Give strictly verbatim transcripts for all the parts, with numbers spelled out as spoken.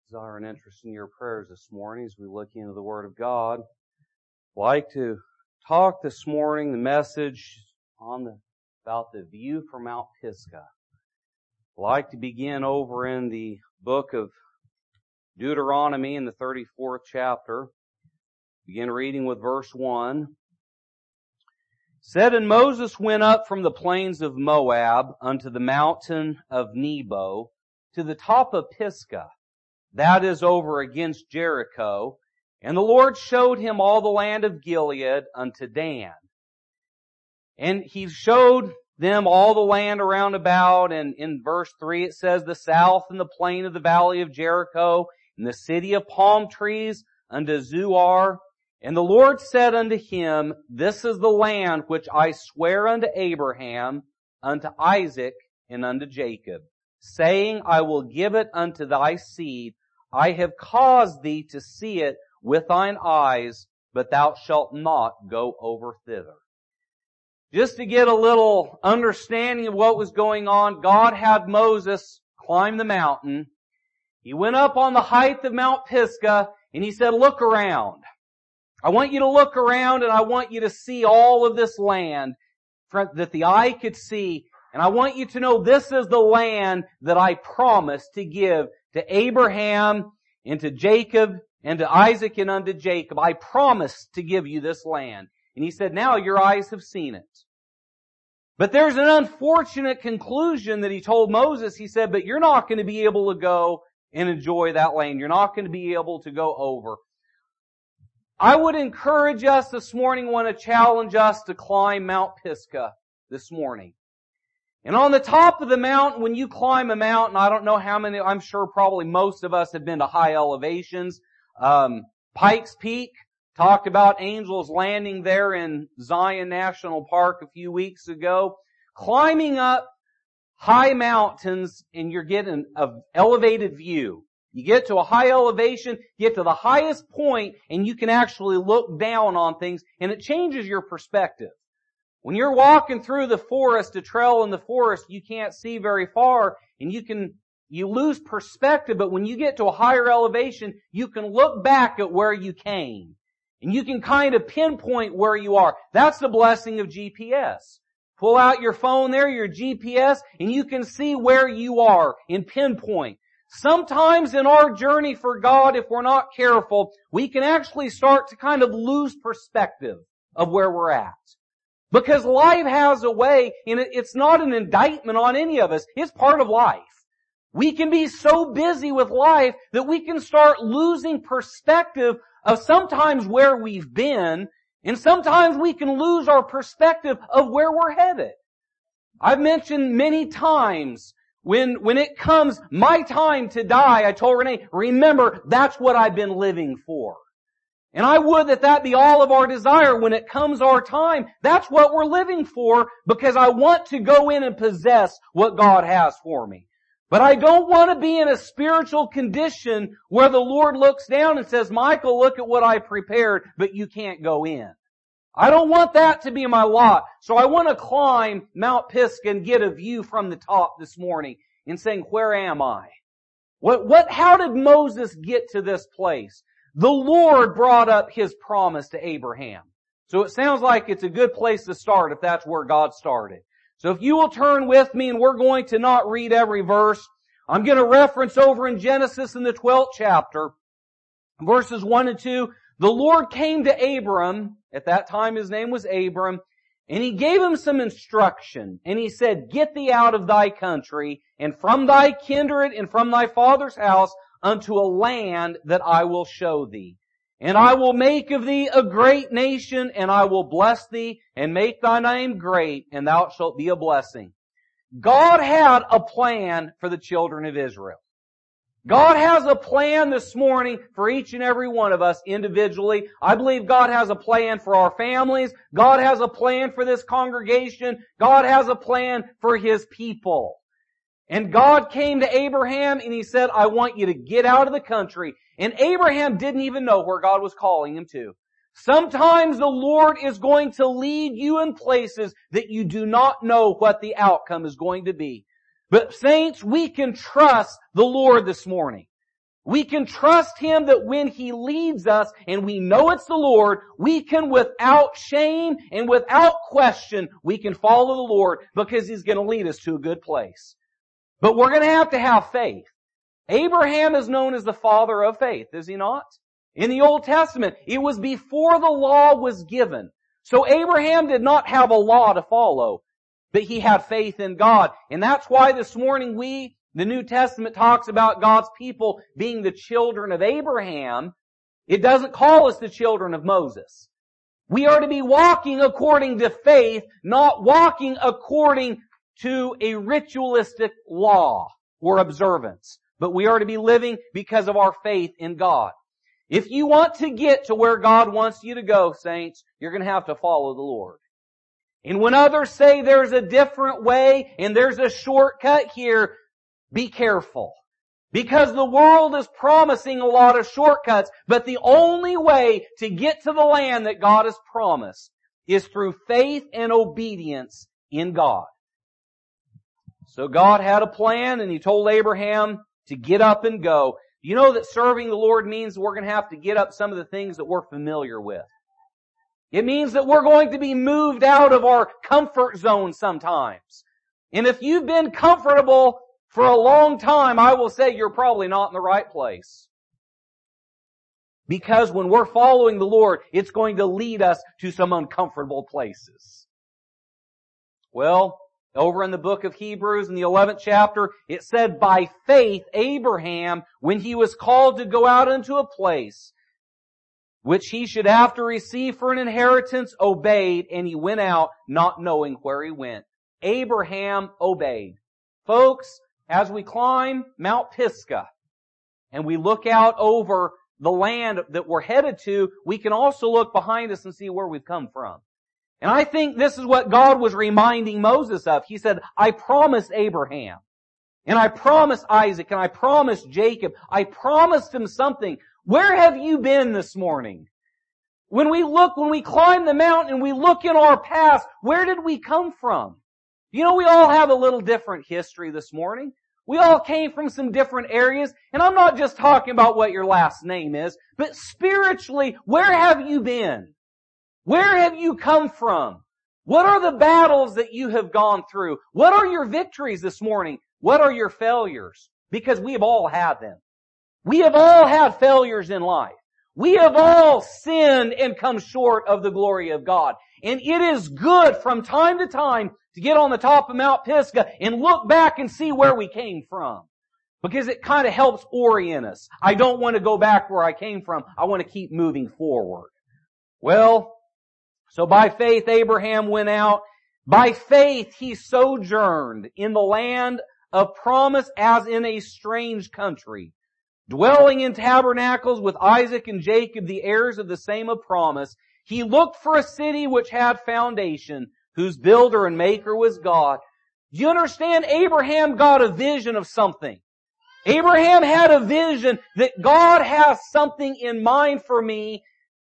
desire and interest in your prayers this morning as we look into the Word of God. I'd like to talk this morning, the message on the, about the view from Mount Pisgah. I'd like to begin over in the book of Deuteronomy in the thirty-fourth chapter. Begin reading with verse one. It said, And Moses went up from the plains of Moab unto the mountain of Nebo to the top of Pisgah, that is over against Jericho, and the Lord showed him all the land of Gilead unto Dan. And he showed them all the land around about, and in verse three it says, the south and the plain of the valley of Jericho, and the city of palm trees unto Zoar. And the Lord said unto him, This is the land which I swear unto Abraham, unto Isaac, and unto Jacob, saying, I will give it unto thy seed. I have caused thee to see it with thine eyes, but thou shalt not go over thither. Just to get a little understanding of what was going on, God had Moses climb the mountain. He went up on the height of Mount Pisgah, and he said, look around. I want you to look around, and I want you to see all of this land that the eye could see. And I want you to know this is the land that I promised to give to Abraham and to Jacob and to Isaac and unto Jacob. I promised to give you this land. And he said, now your eyes have seen it. But there's an unfortunate conclusion that he told Moses. He said, but you're not going to be able to go and enjoy that land. You're not going to be able to go over. I would encourage us this morning, want to challenge us to climb Mount Pisgah this morning. And on the top of the mountain, when you climb a mountain, I don't know how many, I'm sure probably most of us have been to high elevations. Um, Pikes Peak, talked about angels landing there in Zion National Park a few weeks ago. Climbing up high mountains and you're getting an elevated view. You get to a high elevation, get to the highest point, and you can actually look down on things, and it changes your perspective. When you're walking through the forest, a trail in the forest, you can't see very far, and you can, you lose perspective, but when you get to a higher elevation, you can look back at where you came. And you can kind of pinpoint where you are. That's the blessing of G P S. Pull out your phone there, your G P S, and you can see where you are in pinpoint. Sometimes in our journey for God, if we're not careful, we can actually start to kind of lose perspective of where we're at. Because life has a way, and it's not an indictment on any of us. It's part of life. We can be so busy with life that we can start losing perspective of sometimes where we've been, and sometimes we can lose our perspective of where we're headed. I've mentioned many times when, when it comes my time to die, I told Renee, remember, that's what I've been living for. And I would that that be all of our desire when it comes our time. That's what we're living for, because I want to go in and possess what God has for me. But I don't want to be in a spiritual condition where the Lord looks down and says, Michael, look at what I prepared, but you can't go in. I don't want that to be my lot. So I want to climb Mount Pisgah and get a view from the top this morning and saying, where am I? What, what, how did Moses get to this place? The Lord brought up His promise to Abraham. So it sounds like it's a good place to start if that's where God started. So if you will turn with me, and we're going to not read every verse, I'm going to reference over in Genesis in the twelfth chapter, verses one and two. The Lord came to Abram, at that time his name was Abram, and He gave him some instruction. And He said, get thee out of thy country, and from thy kindred, and from thy father's house, unto a land that I will show thee. And I will make of thee a great nation, and I will bless thee, and make thy name great, and thou shalt be a blessing. God had a plan for the children of Israel. God has a plan this morning for each and every one of us individually. I believe God has a plan for our families. God has a plan for this congregation. God has a plan for His people. And God came to Abraham and He said, I want you to get out of the country. And Abraham didn't even know where God was calling him to. Sometimes the Lord is going to lead you in places that you do not know what the outcome is going to be. But saints, we can trust the Lord this morning. We can trust Him that when He leads us and we know it's the Lord, we can without shame and without question, we can follow the Lord because He's going to lead us to a good place. But we're going to have to have faith. Abraham is known as the father of faith, is he not? In the Old Testament, it was before the law was given. So Abraham did not have a law to follow, but he had faith in God. And that's why this morning we, the New Testament talks about God's people being the children of Abraham. It doesn't call us the children of Moses. We are to be walking according to faith, not walking according to a ritualistic law or observance. But we are to be living because of our faith in God. If you want to get to where God wants you to go, saints, you're going to have to follow the Lord. And when others say there's a different way and there's a shortcut here, be careful. Because the world is promising a lot of shortcuts, but the only way to get to the land that God has promised is through faith and obedience in God. So God had a plan and He told Abraham to get up and go. You know that serving the Lord means we're going to have to get up some of the things that we're familiar with. It means that we're going to be moved out of our comfort zone sometimes. And if you've been comfortable for a long time, I will say you're probably not in the right place. Because when we're following the Lord, it's going to lead us to some uncomfortable places. Well, over in the book of Hebrews in the eleventh chapter, it said, by faith Abraham, when he was called to go out into a place which he should after receive for an inheritance, obeyed, and he went out not knowing where he went. Abraham obeyed. Folks, as we climb Mount Pisgah and we look out over the land that we're headed to, we can also look behind us and see where we've come from. And I think this is what God was reminding Moses of. He said, I promised Abraham, and I promised Isaac, and I promised Jacob. I promised him something. Where have you been this morning? When we look, when we climb the mountain and we look in our past, where did we come from? You know, we all have a little different history this morning. We all came from some different areas, and I'm not just talking about what your last name is, but spiritually, where have you been? Where have you come from? What are the battles that you have gone through? What are your victories this morning? What are your failures? Because we have all had them. We have all had failures in life. We have all sinned and come short of the glory of God. And it is good from time to time to get on the top of Mount Pisgah and look back and see where we came from. Because it kind of helps orient us. I don't want to go back where I came from. I want to keep moving forward. Well, so by faith Abraham went out. By faith he sojourned in the land of promise as in a strange country, dwelling in tabernacles with Isaac and Jacob, the heirs of the same of promise. He looked for a city which had foundation, whose builder and maker was God. Do you understand? Abraham got a vision of something. Abraham had a vision that God has something in mind for me.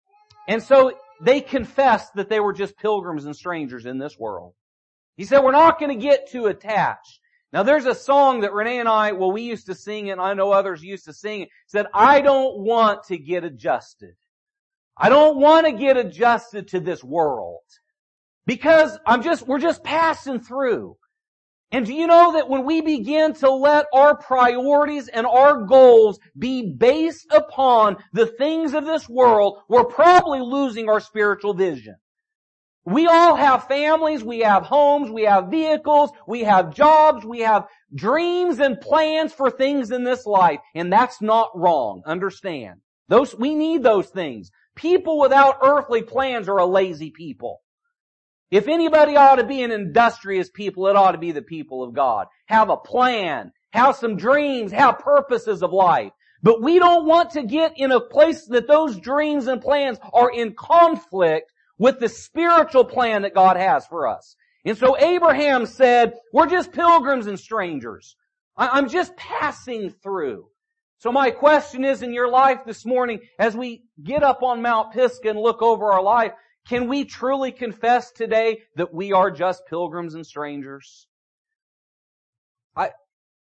And so they confessed that they were just pilgrims and strangers in this world. He said, we're not going to get too attached. Now there's a song that Renee and I, well, we used to sing it, and I know others used to sing it, said, I don't want to get adjusted. I don't want to get adjusted to this world. Because I'm just, we're just passing through. And do you know that when we begin to let our priorities and our goals be based upon the things of this world, we're probably losing our spiritual vision. We all have families, we have homes, we have vehicles, we have jobs, we have dreams and plans for things in this life. And that's not wrong. Understand. Those, we need those things. People without earthly plans are a lazy people. If anybody ought to be an industrious people, it ought to be the people of God. Have a plan. Have some dreams. Have purposes of life. But we don't want to get in a place that those dreams and plans are in conflict with the spiritual plan that God has for us. And so Abraham said, we're just pilgrims and strangers. I'm just passing through. So my question is, in your life this morning, as we get up on Mount Pisgah and look over our life, can we truly confess today that we are just pilgrims and strangers? I,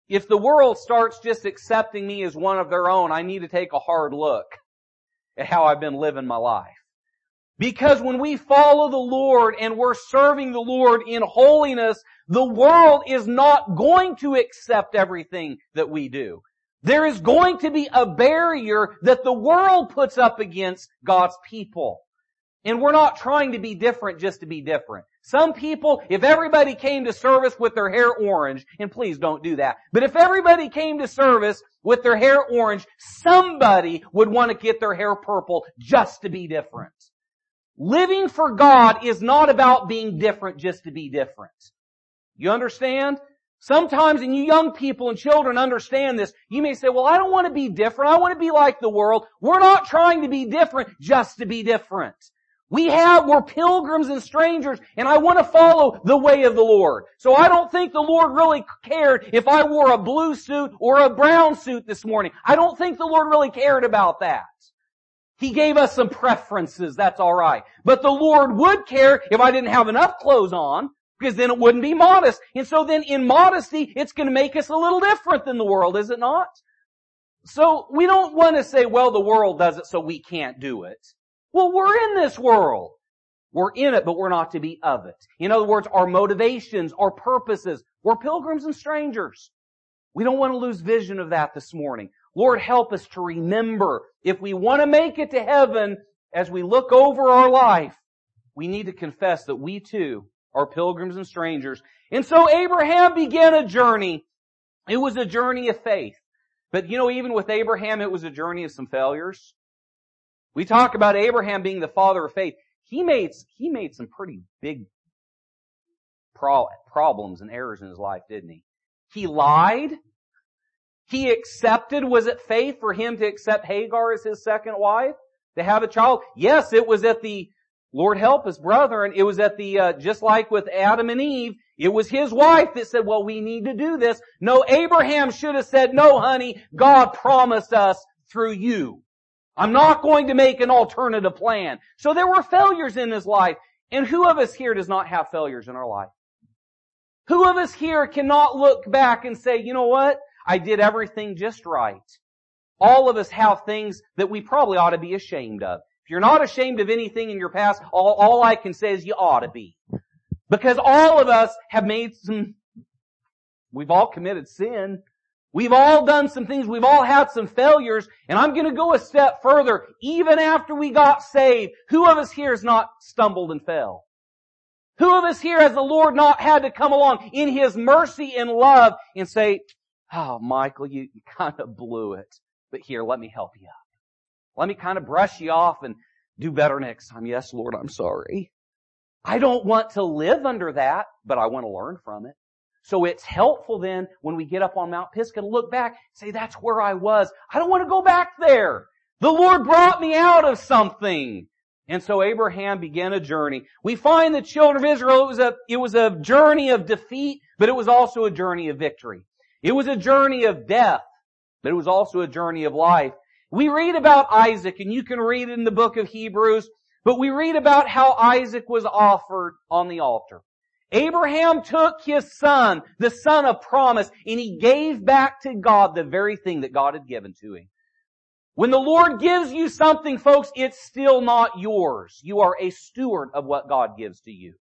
if the world starts just accepting me as one of their own, I need to take a hard look at how I've been living my life. Because when we follow the Lord and we're serving the Lord in holiness, the world is not going to accept everything that we do. There is going to be a barrier that the world puts up against God's people. And we're not trying to be different just to be different. Some people, if everybody came to service with their hair orange, and please don't do that, but if everybody came to service with their hair orange, somebody would want to get their hair purple just to be different. Living for God is not about being different just to be different. You understand? Sometimes, and you young people and children understand this, you may say, well, I don't want to be different. I want to be like the world. We're not trying to be different just to be different. We have, we're pilgrims and strangers, and I want to follow the way of the Lord. So I don't think the Lord really cared if I wore a blue suit or a brown suit this morning. I don't think the Lord really cared about that. He gave us some preferences, that's alright. But the Lord would care if I didn't have enough clothes on, because then it wouldn't be modest. And so then in modesty, it's going to make us a little different than the world, is it not? So we don't want to say, well, the world does it, so we can't do it. Well, we're in this world. We're in it, but we're not to be of it. In other words, our motivations, our purposes, we're pilgrims and strangers. We don't want to lose vision of that this morning. Lord, help us to remember, if we want to make it to heaven, as we look over our life, we need to confess that we too are pilgrims and strangers. And so Abraham began a journey. It was a journey of faith. But you know, even with Abraham, it was a journey of some failures. We talk about Abraham being the father of faith. He made, he made some pretty big pro- problems and errors in his life, didn't he? He lied. He accepted, was it faith for him to accept Hagar as his second wife? To have a child? Yes, it was at the, Lord help us, brethren, it was at the, uh, just like with Adam and Eve, it was his wife that said, well, we need to do this. No, Abraham should have said, no, honey, God promised us through you. I'm not going to make an alternative plan. So there were failures in his life. And who of us here does not have failures in our life? Who of us here cannot look back and say, you know what? I did everything just right. All of us have things that we probably ought to be ashamed of. If you're not ashamed of anything in your past, all, all I can say is you ought to be. Because all of us have made some, we've all committed sin. We've all done some things. We've all had some failures. And I'm going to go a step further. Even after we got saved, who of us here has not stumbled and fell? Who of us here has the Lord not had to come along in His mercy and love and say, oh, Michael, you, you kind of blew it. But here, let me help you up. Let me kind of brush you off and do better next time. Yes, Lord, I'm sorry. I don't want to live under that, but I want to learn from it. So it's helpful then when we get up on Mount Pisgah to look back and say, that's where I was. I don't want to go back there. The Lord brought me out of something. And so Abraham began a journey. We find the children of Israel, it was a, it was a journey of defeat, but it was also a journey of victory. It was a journey of death, but it was also a journey of life. We read about Isaac, and you can read it in the book of Hebrews, but we read about how Isaac was offered on the altar. Abraham took his son, the son of promise, and he gave back to God the very thing that God had given to him. When the Lord gives you something, folks, it's still not yours. You are a steward of what God gives to you.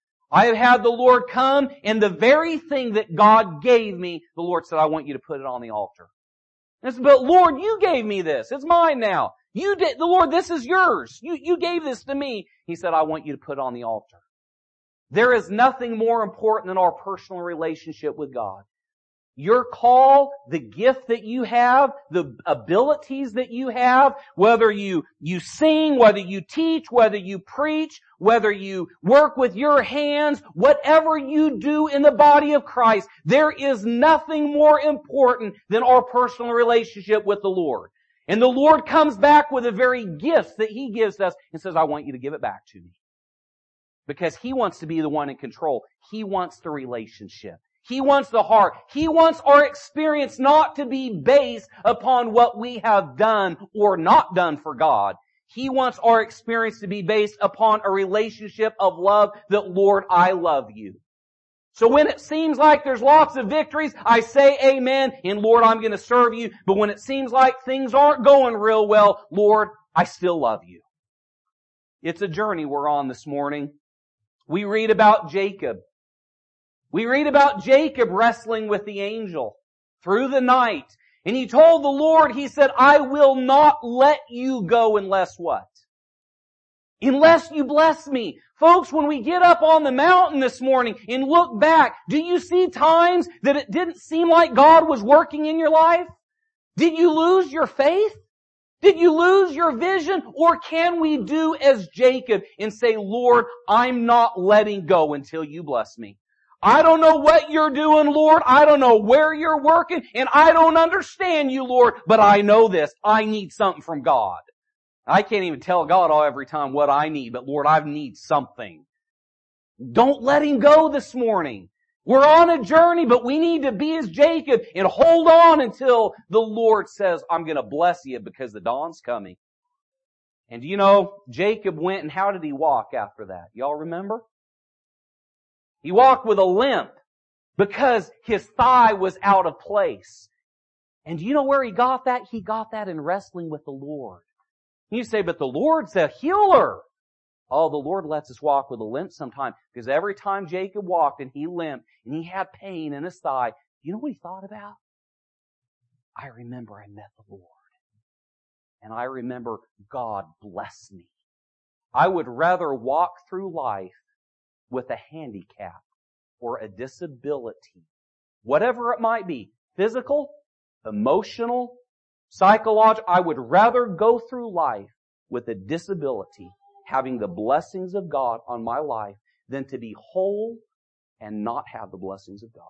I have had the Lord come, and the very thing that God gave me, the Lord said, I want you to put it on the altar. And I said, but Lord, you gave me this. It's mine now. You did, the Lord, this is yours. You, you gave this to me. He said, I want you to put it on the altar. There is nothing more important than our personal relationship with God. Your call, the gift that you have, the abilities that you have, whether you, you sing, whether you teach, whether you preach, whether you work with your hands, whatever you do in the body of Christ, there is nothing more important than our personal relationship with the Lord. And the Lord comes back with the very gifts that He gives us and says, I want you to give it back to me. Because He wants to be the one in control. He wants the relationship. He wants the heart. He wants our experience not to be based upon what we have done or not done for God. He wants our experience to be based upon a relationship of love that, Lord, I love you. So when it seems like there's lots of victories, I say amen, and Lord, I'm going to serve you. But when it seems like things aren't going real well, Lord, I still love you. It's a journey we're on this morning. We read about Jacob. We read about Jacob wrestling with the angel through the night. And he told the Lord, he said, I will not let you go unless what? Unless you bless me. Folks, when we get up on the mountain this morning and look back, do you see times that it didn't seem like God was working in your life? Did you lose your faith? Did you lose your vision? Or can we do as Jacob and say, Lord, I'm not letting go until you bless me. I don't know what you're doing, Lord. I don't know where you're working, and I don't understand you, Lord, but I know this. I need something from God. I can't even tell God all every time what I need, but Lord, I need something. Don't let Him go this morning. We're on a journey, but we need to be as Jacob and hold on until the Lord says, I'm going to bless you because the dawn's coming. And you know, Jacob went, and how did he walk after that? Y'all remember? He walked with a limp because his thigh was out of place. And do you know where he got that? He got that in wrestling with the Lord. You say, but the Lord's a healer. Oh, the Lord lets us walk with a limp sometimes, because every time Jacob walked and he limped and he had pain in his thigh, you know what he thought about? I remember I met the Lord. And I remember God blessed me. I would rather walk through life with a handicap or a disability, whatever it might be, physical, emotional, psychological. I would rather go through life with a disability, having the blessings of God on my life, than to be whole and not have the blessings of God.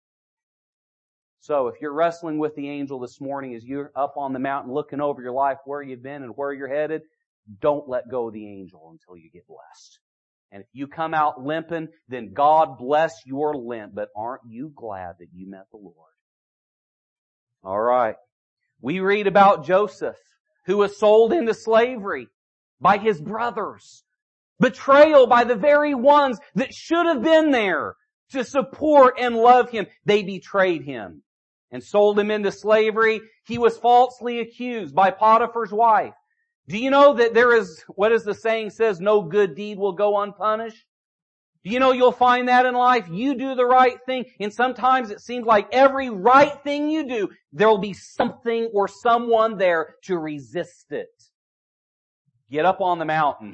So if you're wrestling with the angel this morning as you're up on the mountain looking over your life, where you've been and where you're headed, don't let go of the angel until you get blessed. And if you come out limping, then God bless your limp. But aren't you glad that you met the Lord? All right. We read about Joseph, who was sold into slavery by his brothers. Betrayal by the very ones that should have been there to support and love him. They betrayed him and sold him into slavery. He was falsely accused by Potiphar's wife. Do you know that there is, what is the saying says, no good deed will go unpunished? Do you know you'll find that in life? You do the right thing, and sometimes it seems like every right thing you do, there'll be something or someone there to resist it. Get up on the mountain.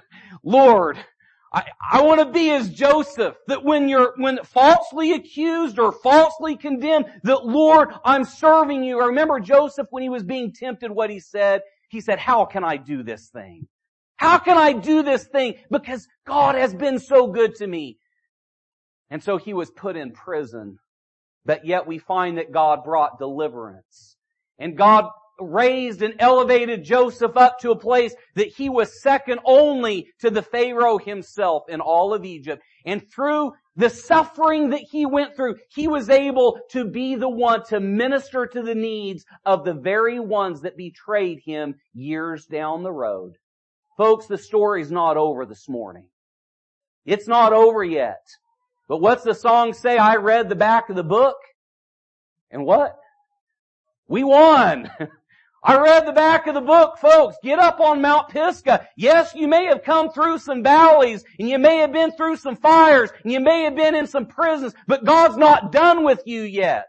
Lord, I, I want to be as Joseph, that when you're, when falsely accused or falsely condemned, that Lord, I'm serving you. I remember Joseph when he was being tempted, what he said. He said, how can I do this thing? How can I do this thing? Because God has been so good to me. And so he was put in prison. But yet we find that God brought deliverance. And God raised and elevated Joseph up to a place that he was second only to the Pharaoh himself in all of Egypt. And through the suffering that he went through, he was able to be the one to minister to the needs of the very ones that betrayed him years down the road. Folks, the story's not over this morning. It's not over yet. But what's the song say? I read the back of the book. And what? We won. I read the back of the book, folks. Get up on Mount Pisgah. Yes, you may have come through some valleys, and you may have been through some fires, and you may have been in some prisons, but God's not done with you yet.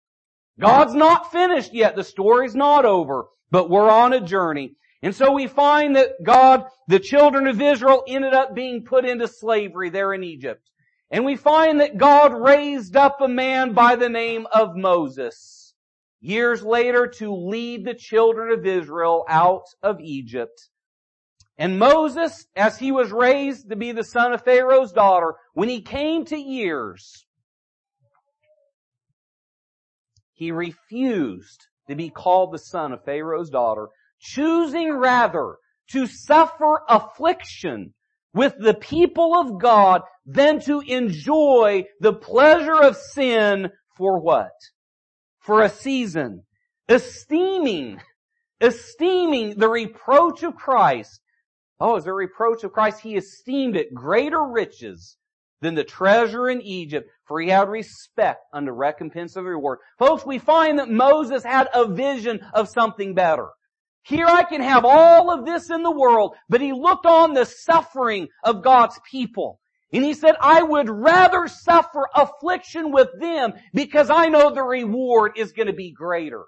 God's not finished yet. The story's not over, but we're on a journey. And so we find that God, the children of Israel, ended up being put into slavery there in Egypt. And we find that God raised up a man by the name of Moses years later to lead the children of Israel out of Egypt. And Moses, as he was raised to be the son of Pharaoh's daughter, when he came to years, he refused to be called the son of Pharaoh's daughter, choosing rather to suffer affliction with the people of God than to enjoy the pleasure of sin for what? For a season. Esteeming, esteeming the reproach of Christ. Oh, is there a reproach of Christ? He esteemed it greater riches than the treasure in Egypt, for he had respect unto recompense of the reward. Folks, we find that Moses had a vision of something better. Here I can have all of this in the world, but he looked on the suffering of God's people. And he said, I would rather suffer affliction with them because I know the reward is going to be greater.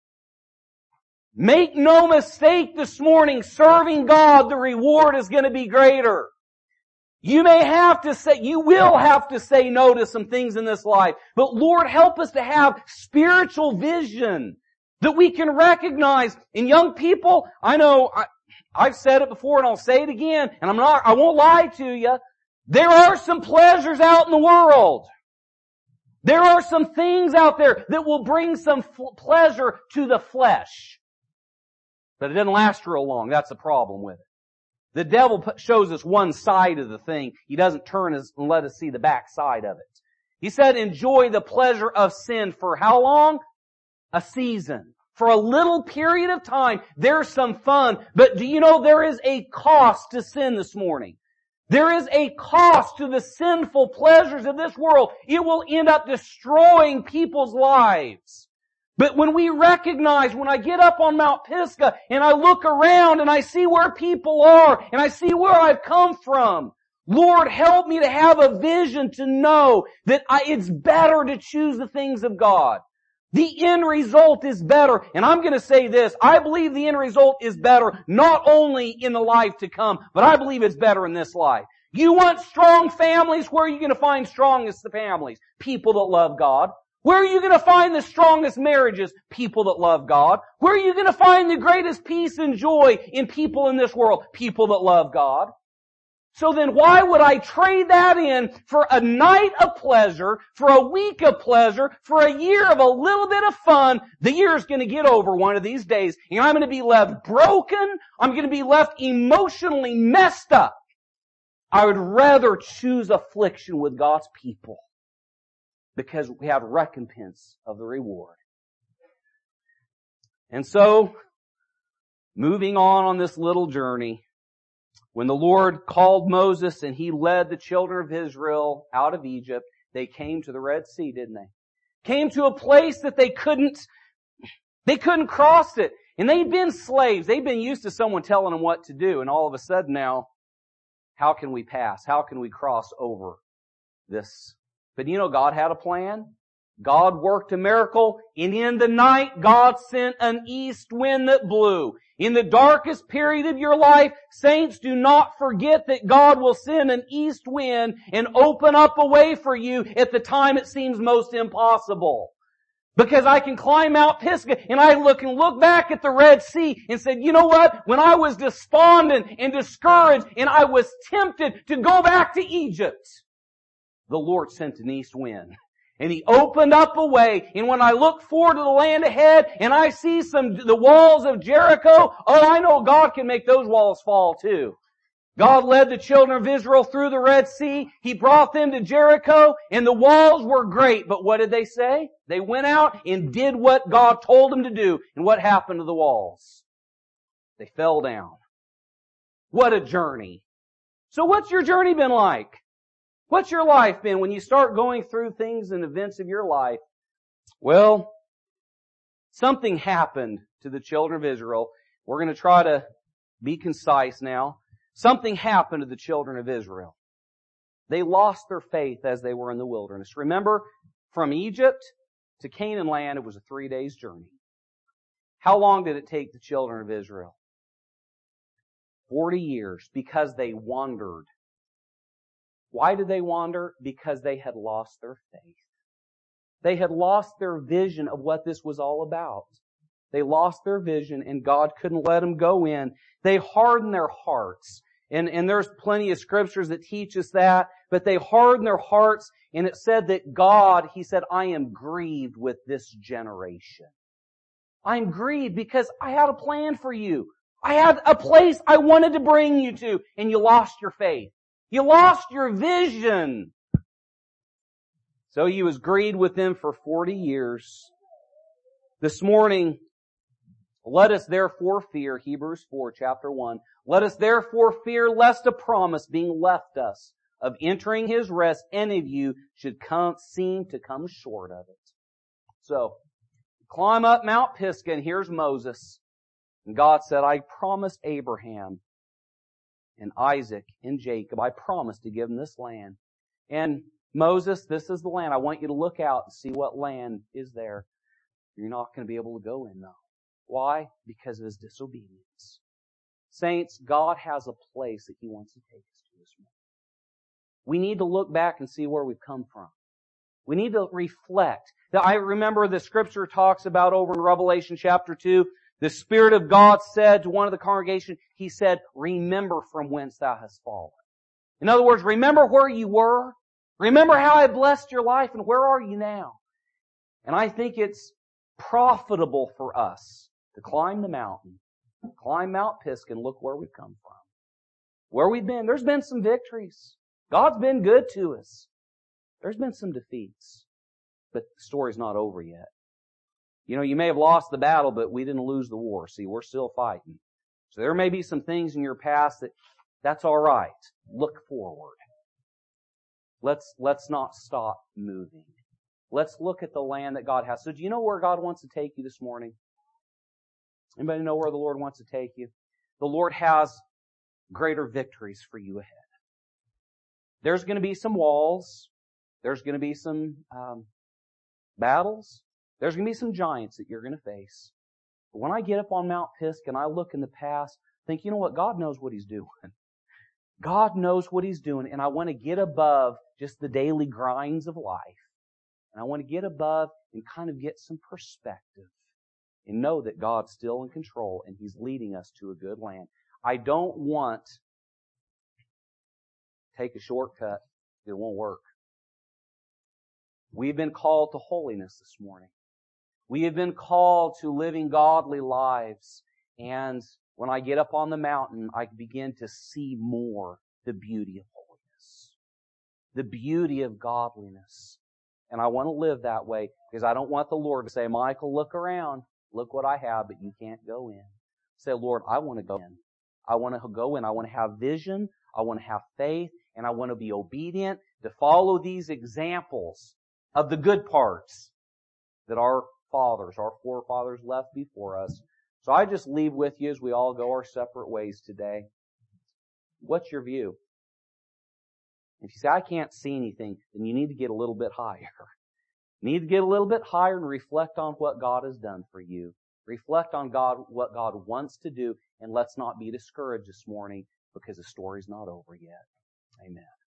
Make no mistake this morning, serving God, the reward is going to be greater. You may have to say, you will have to say no to some things in this life. But Lord, help us to have spiritual vision that we can recognize. In young people, I know, I, I've said it before and I'll say it again, and I'm not, I won't lie to you. There are some pleasures out in the world. There are some things out there that will bring some f- pleasure to the flesh. But it doesn't last real long. That's the problem with it. The devil shows us one side of the thing. He doesn't turn us and let us see the back side of it. He said, enjoy the pleasure of sin for how long? A season. For a little period of time, there's some fun. But do you know there is a cost to sin this morning? There is a cost to the sinful pleasures of this world. It will end up destroying people's lives. But when we recognize, when I get up on Mount Pisgah and I look around and I see where people are and I see where I've come from, Lord, help me to have a vision to know that I, it's better to choose the things of God. The end result is better. And I'm going to say this, I believe the end result is better not only in the life to come, but I believe it's better in this life. You want strong families? Where are you going to find strongest families? People that love God. Where are you going to find the strongest marriages? People that love God. Where are you going to find the greatest peace and joy in people in this world? People that love God. So then why would I trade that in for a night of pleasure, for a week of pleasure, for a year of a little bit of fun? The year's going to get over one of these days, and I'm going to be left broken. I'm going to be left emotionally messed up. I would rather choose affliction with God's people because we have recompense of the reward. And so, moving on on this little journey, when the Lord called Moses and He led the children of Israel out of Egypt, they came to the Red Sea, didn't they? Came to a place that they couldn't, they couldn't cross it. And they'd been slaves. They'd been used to someone telling them what to do. And all of a sudden now, how can we pass? How can we cross over this? But you know, God had a plan. God worked a miracle. And in the night, God sent an east wind that blew. In the darkest period of your life, saints, do not forget that God will send an east wind and open up a way for you at the time it seems most impossible. Because I can climb Mount Pisgah and I look and look back at the Red Sea and said, you know what? When I was despondent and discouraged and I was tempted to go back to Egypt, the Lord sent an east wind. And He opened up a way. And when I look forward to the land ahead and I see some, the walls of Jericho, oh, I know God can make those walls fall too. God led the children of Israel through the Red Sea. He brought them to Jericho and the walls were great. But what did they say? They went out and did what God told them to do. And what happened to the walls? They fell down. What a journey. So what's your journey been like? What's your life been when you start going through things and events of your life? Well, something happened to the children of Israel. We're going to try to be concise now. Something happened to the children of Israel. They lost their faith as they were in the wilderness. Remember, from Egypt to Canaan land, it was a three days journey. How long did it take the children of Israel? Forty years, because they wandered. Why did they wander? Because they had lost their faith. They had lost their vision of what this was all about. They lost their vision and God couldn't let them go in. They hardened their hearts. And, and there's plenty of scriptures that teach us that. But they hardened their hearts and it said that God, He said, I am grieved with this generation. I'm grieved because I had a plan for you. I had a place I wanted to bring you to and you lost your faith. You lost your vision. So He was grieved with them for forty years. This morning, let us therefore fear, Hebrews four, chapter one. Let us therefore fear lest a promise being left us of entering His rest, any of you should come, seem to come short of it. So, climb up Mount Pisgah, and here's Moses. And God said, I promised Abraham and Isaac and Jacob, I promised to give them this land. And Moses, this is the land. I want you to look out and see what land is there. You're not going to be able to go in, though. Why? Because of his disobedience. Saints, God has a place that He wants to take us to this morning. We need to look back and see where we've come from. We need to reflect. Now, I remember the Scripture talks about over in Revelation chapter two, the Spirit of God said to one of the congregation, He said, remember from whence thou hast fallen. In other words, remember where you were. Remember how I blessed your life, and where are you now? And I think it's profitable for us to climb the mountain, climb Mount Pisgah, and look where we've come from. Where we've been. There's been some victories. God's been good to us. There's been some defeats. But the story's not over yet. You know, you may have lost the battle, but we didn't lose the war. See, we're still fighting. So there may be some things in your past that, that's all right. Look forward. Let's, let's not stop moving. Let's look at the land that God has. So do you know where God wants to take you this morning? Anybody know where the Lord wants to take you? The Lord has greater victories for you ahead. There's going to be some walls. There's going to be some um, battles. There's going to be some giants that you're going to face. But when I get up on Mount Pisgah and I look in the past, I think, you know what? God knows what He's doing. God knows what He's doing, and I want to get above just the daily grinds of life. And I want to get above and kind of get some perspective and know that God's still in control and He's leading us to a good land. I don't want to take a shortcut. It won't work. We've been called to holiness this morning. We have been called to living godly lives. And when I get up on the mountain, I begin to see more the beauty of holiness, the beauty of godliness. And I want to live that way because I don't want the Lord to say, Michael, look around. Look what I have, but you can't go in. Say, Lord, I want to go in. I want to go in. I want to have vision. I want to have faith. And I want to be obedient to follow these examples of the good parts that our fathers, our forefathers left before us. So I just leave with you as we all go our separate ways today. What's your view? If you say, I can't see anything, then you need to get a little bit higher. You need to get a little bit higher and reflect on what God has done for you. Reflect on God, what God wants to do, and let's not be discouraged this morning because the story's not over yet. Amen.